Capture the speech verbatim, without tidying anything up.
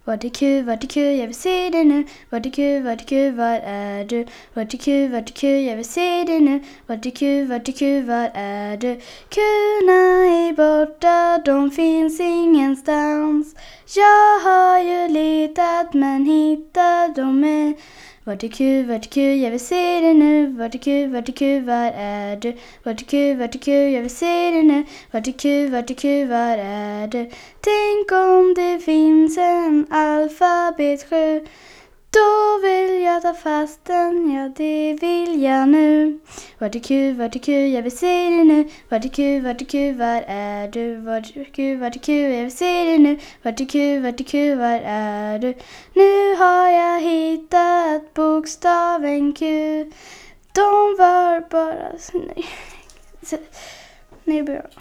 Vad är Q, vad är Q, jag vill se det nu. Vad är Q, vad är Q, vad är du? Vad är Q, vad är Q, jag vill se det nu. Vad är Q, vad är Q, vad är du? Qna är borta, de finns ingenstans. Jag har ju letat men hittat dem är. Vad är Q, vad är Q, jag vill se det nu. Vad är Q, vad är Q, vad är du? Vad är Q, vad är Q, jag vill se det nu. Vad är Q, vad är Q, vad är du? Tänk om det finns en alfabet sju. Då vill jag ta fast den, ja det vill jag nu. Vad är Q, vad är Q, jag vill se det nu. Vad är Q, vad är Q, vad är du? Vad är Q, vad är Q, jag vill se det nu. Vad är Q, vad är Q, vad är du? Nu har jag hittat bokstaven Q. De var bara... Nej, nej bra.